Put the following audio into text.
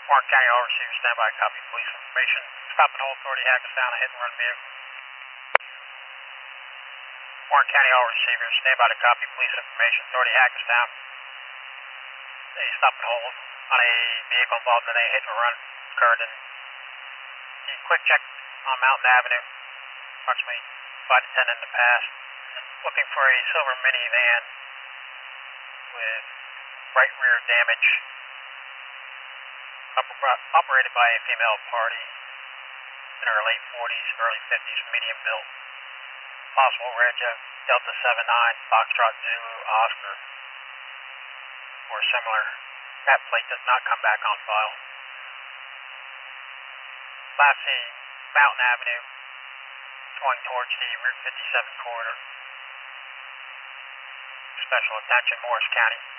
Warren County, all receivers, stand by, copy police information. Stop and hold, authority, Hackettstown, a hit and run vehicle. Warren County, all receivers, stand by to copy police information, authority, Hackettstown. A stop and hold on a vehicle involved in a hit and run occurred in the quick check on Mountain Avenue, approximately 5 to 10 in the past. Looking for a silver minivan with right rear damage, operated by a female party in her late 40s, early 50s, medium build. Possible reg of Delta 79, Foxtrot Zulu, Oscar, or similar. That plate does not come back on file. Last seen Mountain Avenue, going towards the Route 57 corridor. Special attention, Morris County.